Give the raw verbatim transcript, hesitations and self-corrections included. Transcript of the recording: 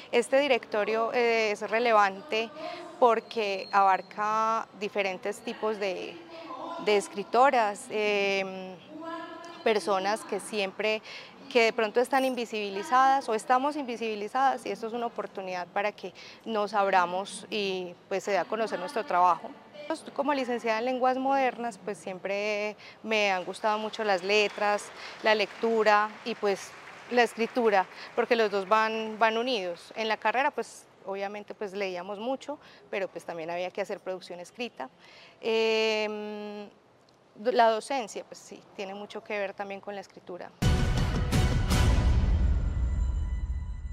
Este directorio eh, es relevante porque abarca diferentes tipos de, de escritoras, em, personas que siempre, que de pronto están invisibilizadas o estamos invisibilizadas, y esto es una oportunidad para que nos abramos y pues se dé a conocer nuestro trabajo. Pues, como licenciada en lenguas modernas, pues siempre me han gustado mucho las letras, la lectura y pues la escritura, porque los dos van, van unidos. En la carrera, pues obviamente pues leíamos mucho, pero pues también había que hacer producción escrita. Em, la docencia, pues sí, tiene mucho que ver también con la escritura.